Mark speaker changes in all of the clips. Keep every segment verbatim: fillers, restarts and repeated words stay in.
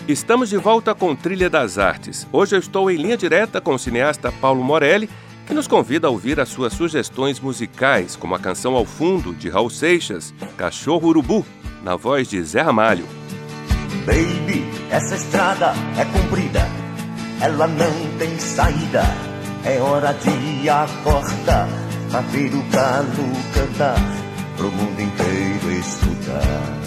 Speaker 1: Estamos de volta com Trilha das Artes. Hoje eu estou em linha direta com o cineasta Paulo Morelli, que nos convida a ouvir as suas sugestões musicais, como a canção Ao Fundo, de Raul Seixas, Cachorro Urubu, na voz de Zé Ramalho.
Speaker 2: Baby, essa estrada é comprida, ela não tem saída, é hora de acordar, pra ver o galo cantar, pro mundo inteiro escutar.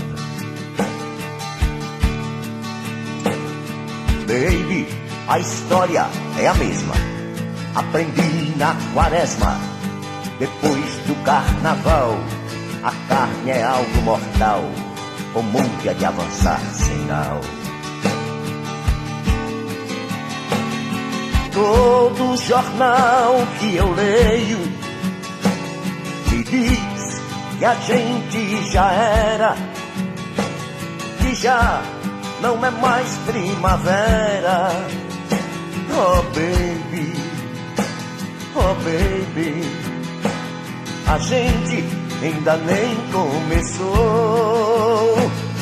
Speaker 2: Baby, a história é a mesma, aprendi na quaresma, depois do carnaval, a carne é algo mortal, o mundo é de avançar sinal. Todo jornal que eu leio me diz que a gente já era, que já não é mais primavera. Oh baby, oh baby, a gente ainda nem começou.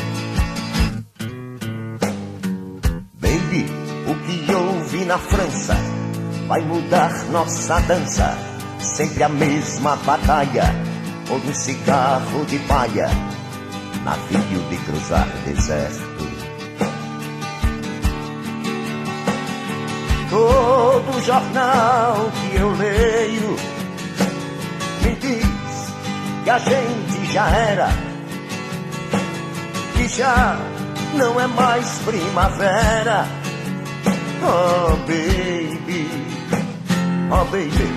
Speaker 2: Baby, o que eu vi na França vai mudar nossa dança. Sempre a mesma batalha, ou um cigarro de palha, navio de cruzar deserto. Todo jornal que eu leio me diz que a gente já era, que já não é mais primavera. Oh baby, oh baby,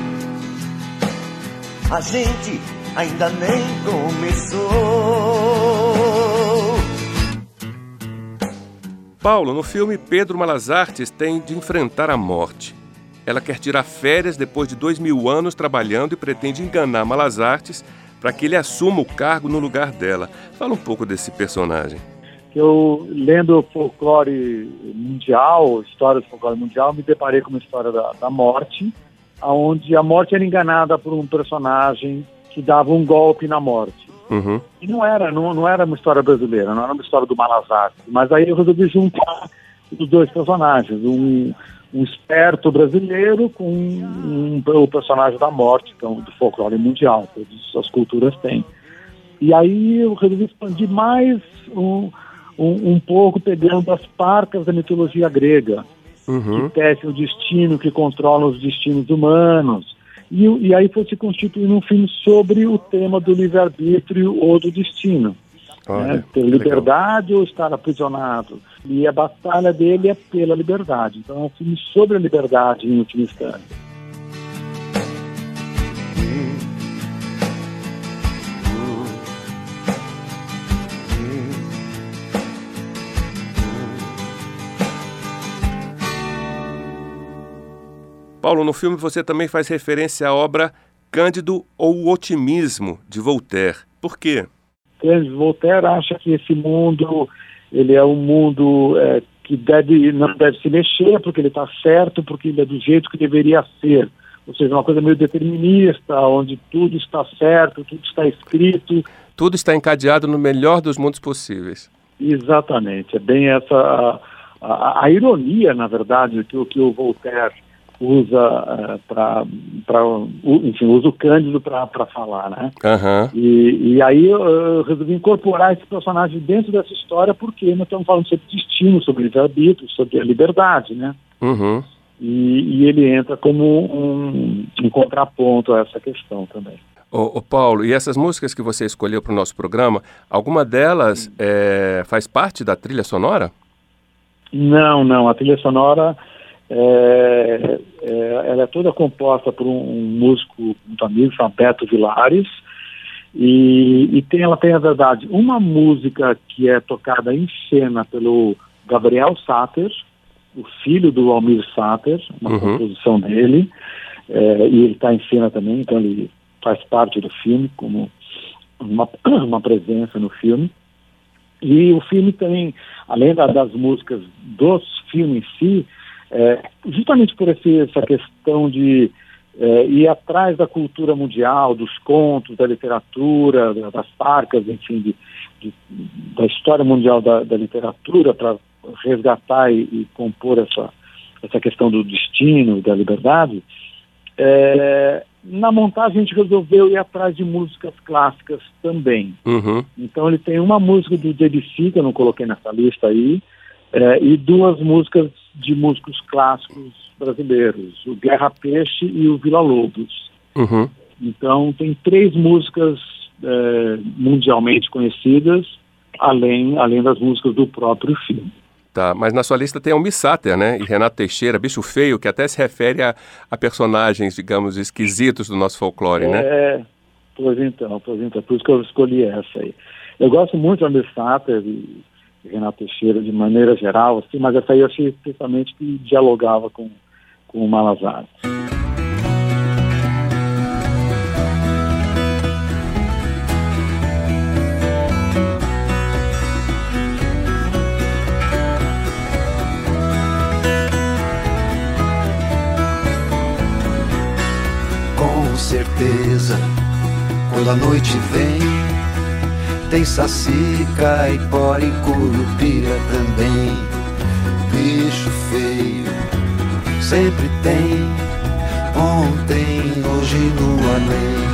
Speaker 2: a gente ainda nem começou.
Speaker 1: Paulo, no filme Pedro Malas Artes tem de enfrentar a morte. Ela quer tirar férias depois de dois mil anos trabalhando e pretende enganar Malas Artes para que ele assuma o cargo no lugar dela. Fala um pouco desse personagem.
Speaker 3: Eu, lendo folclore mundial, história do folclore mundial, me deparei com uma história da, da morte, onde a morte era enganada por um personagem que dava um golpe na morte.
Speaker 1: Uhum.
Speaker 3: E não era, não, não era uma história brasileira, não era uma história do Malas Artes, mas aí eu resolvi juntar os dois personagens, um, um esperto brasileiro com um, um, o personagem da morte, então, do folclore mundial, todas as culturas têm. E aí eu resolvi expandir mais um, um, um pouco, pegando as parcas da mitologia grega,
Speaker 1: uhum.
Speaker 3: que tecem o destino, que controlam os destinos humanos. E, e aí foi se constituindo um filme sobre o tema do livre-arbítrio ou do destino.
Speaker 1: Olha,
Speaker 3: né? Ter liberdade legal. Ou estar aprisionado. E a batalha dele é pela liberdade. Então é um filme sobre a liberdade em última instância.
Speaker 1: Paulo, no filme você também faz referência à obra Cândido ou o Otimismo, de Voltaire. Por quê?
Speaker 3: Cândido Voltaire acha que esse mundo ele é um mundo é, que deve, não deve se mexer, porque ele está certo, porque ele é do jeito que deveria ser. Ou seja, uma coisa meio determinista, onde tudo está certo, tudo está escrito.
Speaker 1: Tudo está encadeado no melhor dos mundos possíveis.
Speaker 3: Exatamente. É bem essa a, a, a ironia, na verdade, que, que o Voltaire usa uh, para, enfim, usa o Cândido para falar, né?
Speaker 1: Uhum.
Speaker 3: E, e aí eu, eu resolvi incorporar esse personagem dentro dessa história, porque nós estamos falando sobre destino, sobre livre-arbítrio, sobre a liberdade, né?
Speaker 1: Uhum.
Speaker 3: E, e ele entra como um, um contraponto a essa questão também.
Speaker 1: Ô, ô Paulo, e essas músicas que você escolheu para o nosso programa, alguma delas é, faz parte da trilha sonora?
Speaker 3: Não, não. A trilha sonora É, é, ela é toda composta por um, um músico muito amigo, chamado Beto Vilares, e, e tem, ela tem, na verdade, uma música que é tocada em cena pelo Gabriel Sater, o filho do Almir Sater, uma uhum. composição dele, é, e ele está em cena também, então ele faz parte do filme, como uma, uma presença no filme. E o filme tem, além da, das músicas dos filmes em si, É, justamente por esse, essa questão de é, ir atrás da cultura mundial, dos contos, da literatura, das parcas, enfim, de, de, da história mundial da, da literatura, para resgatar e, e compor essa, essa questão do destino e da liberdade, é, na montagem a gente resolveu ir atrás de músicas clássicas também.
Speaker 1: Uhum.
Speaker 3: Então ele tem uma música do Debussy, que eu não coloquei nessa lista aí, é, e duas músicas de músicos clássicos brasileiros, o Guerra Peixe e o Vila Lobos.
Speaker 1: Uhum.
Speaker 3: Então tem três músicas é, mundialmente conhecidas, além, além das músicas do próprio filme.
Speaker 1: Tá, mas na sua lista tem Almir Sater, né? E Renato Teixeira, Bicho Feio, que até se refere a, a personagens, digamos, esquisitos do nosso folclore,
Speaker 3: é,
Speaker 1: né?
Speaker 3: É, pois então, pois então, por isso que eu escolhi essa aí. Eu gosto muito de Almir Sater e, e Renato Teixeira de maneira geral, assim, mas essa aí eu achei especialmente que dialogava com, com o Malazarte.
Speaker 4: Com certeza, quando a noite vem, tem saci, caipora e curupira também. Bicho feio, sempre tem, ontem, hoje no além.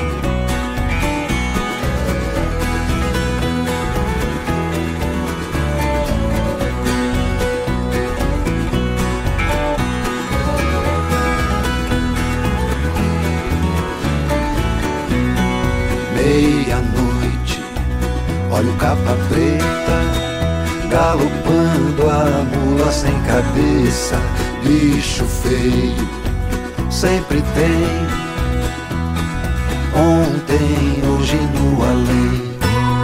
Speaker 4: Meia-noite, olha o capa preta galopando a mula sem cabeça. Bicho feio, sempre tem, ontem, hoje no além.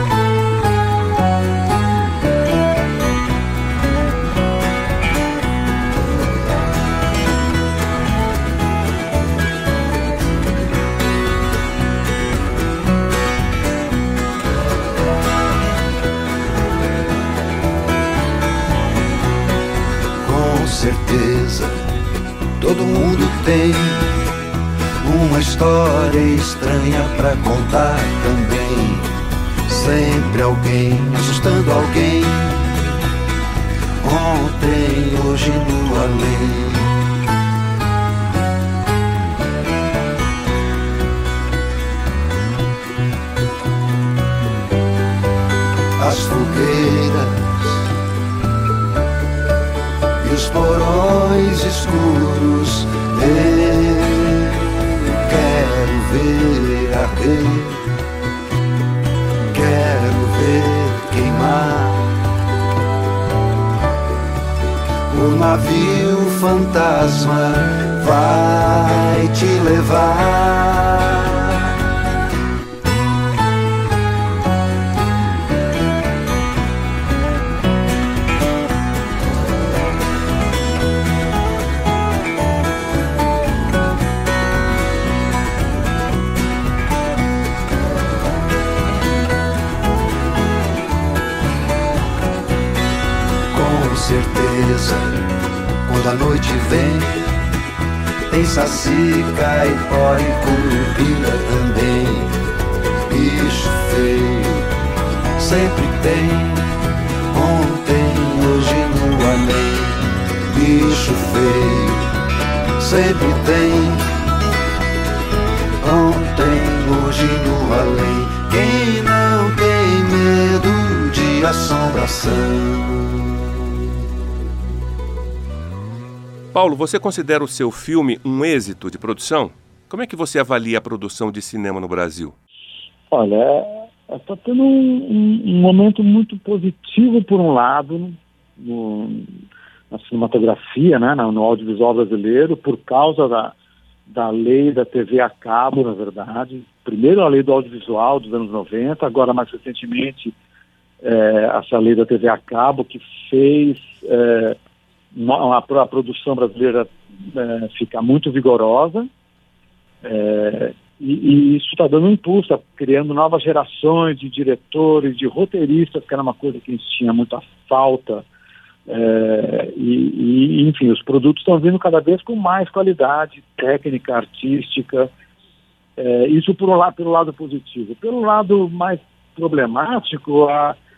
Speaker 4: Certeza, todo mundo tem uma história estranha pra contar também. Sempre alguém assustando alguém, ontem, hoje no além. As fogueiras e os porões escuros, eu quero ver arder, quero ver queimar o navio fantasma vai te levar. Certeza, quando a noite vem, tem saci, caipora e curupira também. Bicho feio, sempre tem, ontem, hoje no além. Bicho feio, sempre tem, ontem, hoje no além. Quem não tem medo de assombração?
Speaker 1: Paulo, você considera o seu filme um êxito de produção? Como é que você avalia a produção de cinema no Brasil?
Speaker 3: Olha, está tendo um, um, um momento muito positivo, por um lado, no, na cinematografia, né, no audiovisual brasileiro, por causa da, da lei da T V a cabo, na verdade. Primeiro a lei do audiovisual dos anos noventa, agora mais recentemente é, essa lei da T V a cabo que fez... É, A, a produção brasileira é, fica muito vigorosa é, e, e isso está dando um impulso, tá criando novas gerações de diretores, de roteiristas, que era uma coisa que a gente tinha muita falta é, e, e, enfim, os produtos estão vindo cada vez com mais qualidade técnica, artística, é, isso por um lado, pelo lado positivo. Pelo lado mais problemático, a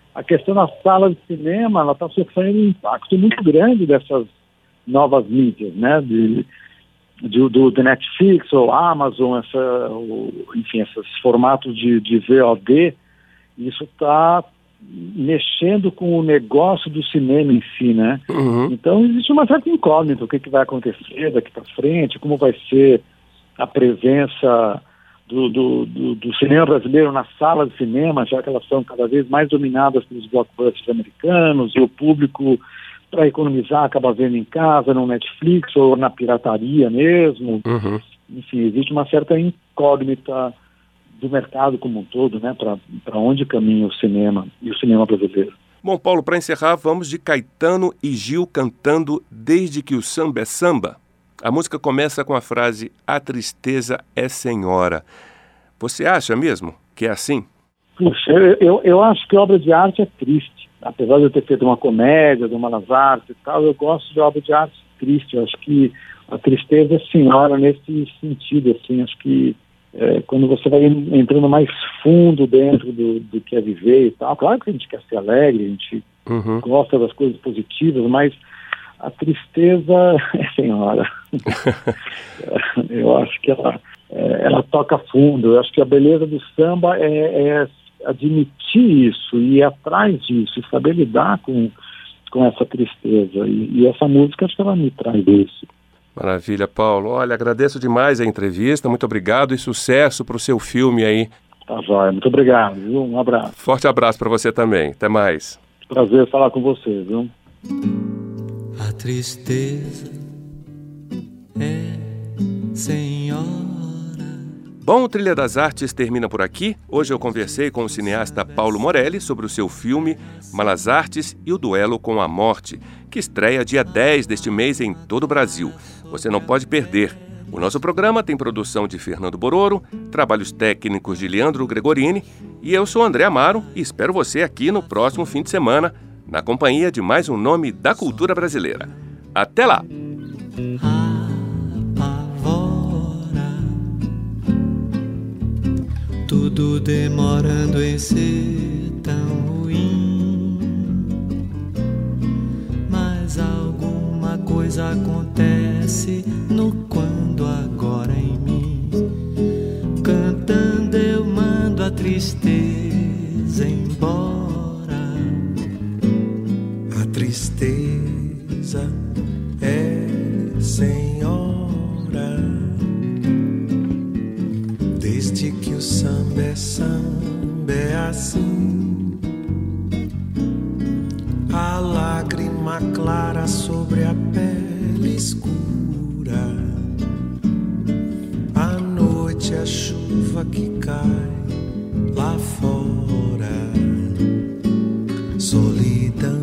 Speaker 3: a questão da sala de cinema, ela está sofrendo um impacto muito grande dessas novas mídias, né? De, de, do, do Netflix ou Amazon, essa, o, enfim, esses formatos de, de V O D. Isso está mexendo com o negócio do cinema em si, né? Uhum. Então existe uma certa incógnita, o que, que vai acontecer daqui para frente, como vai ser a presença do, do, do, do cinema brasileiro na sala de cinema, já que elas são cada vez mais dominadas pelos blockbusters americanos, e o público, para economizar, acaba vendo em casa, no Netflix ou na pirataria mesmo. Uhum. Enfim, existe uma certa incógnita do mercado como um todo, né, para onde caminha o cinema e o cinema brasileiro.
Speaker 1: Bom, Paulo, para encerrar, vamos de Caetano e Gil cantando Desde que o Samba é Samba. A música começa com a frase A tristeza é senhora. Você acha mesmo que é assim?
Speaker 3: Puxa, eu, eu acho que obra de arte é triste. Apesar de eu ter feito uma comédia, de uma das artes e tal, eu gosto de obra de arte triste. Eu acho que a tristeza é senhora nesse sentido, assim, acho que É, quando você vai entrando mais fundo dentro do, do que é viver e tal, claro que a gente quer ser alegre, a gente uhum. gosta das coisas positivas, mas a tristeza é senhora. Eu acho que ela, é, ela toca fundo. Eu acho que a beleza do samba é, é admitir isso, e ir atrás disso, e saber lidar com, com essa tristeza. E, e essa música, acho que ela me traz isso.
Speaker 1: Maravilha, Paulo. Olha, agradeço demais a entrevista, muito obrigado e sucesso para o seu filme aí.
Speaker 3: Tá jóia, muito obrigado, viu? Um abraço.
Speaker 1: Forte abraço para você também, até mais.
Speaker 3: Prazer falar com você, viu?
Speaker 4: A tristeza é senhora.
Speaker 1: Bom, o Trilha das Artes termina por aqui. Hoje eu conversei com o cineasta Paulo Morelli sobre o seu filme Malas Artes e o Duelo com a Morte, que estreia dia dez deste mês em todo o Brasil. Você não pode perder. O nosso programa tem produção de Fernando Bororo, trabalhos técnicos de Leandro Gregorini, e eu sou André Amaro e espero você aqui no próximo fim de semana, na companhia de mais um nome da cultura brasileira. Até lá!
Speaker 4: Tudo demorando em ser tão ruim, mas alguma coisa acontece no quando agora em mim. Cantando eu mando a tristeza embora. A tristeza é senhora. Desde que o samba é samba é assim, a lágrima clara sobre a pele escura, a noite a chuva que cai lá fora, solidão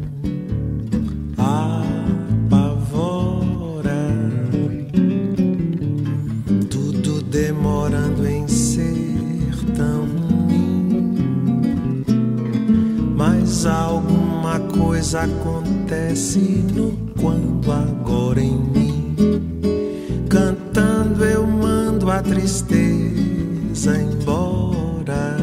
Speaker 4: demorando em ser tão ruim, mas alguma coisa acontece no quando agora em mim. Cantando eu mando a tristeza embora.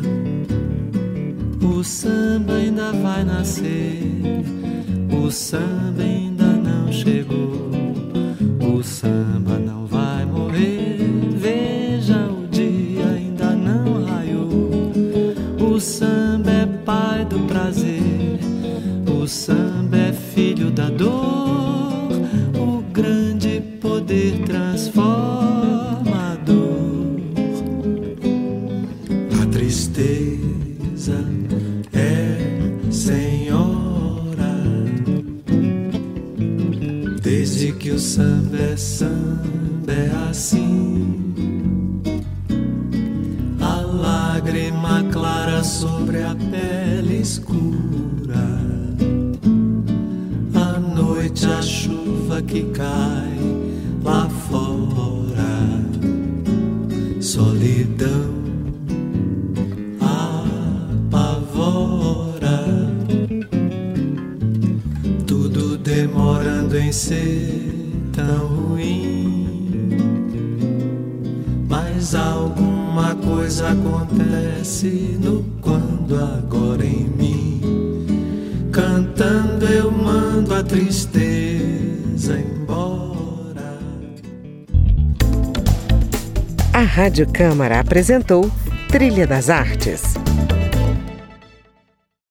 Speaker 4: O samba ainda vai nascer, o samba ainda não chegou, o samba não vai morrer. O samba é pai do prazer, o samba é filho da dor, o grande poder transformador. A tristeza é senhora, desde que o samba é samba é assim. Lágrima clara sobre a pele escura, à noite a chuva que cai lá fora, solidão apavora, tudo demorando em ser tão ruim, mas alguma coisa acontece no quando falando agora em mim. Cantando eu mando a tristeza embora.
Speaker 5: A Rádio Câmara apresentou Trilha das Artes.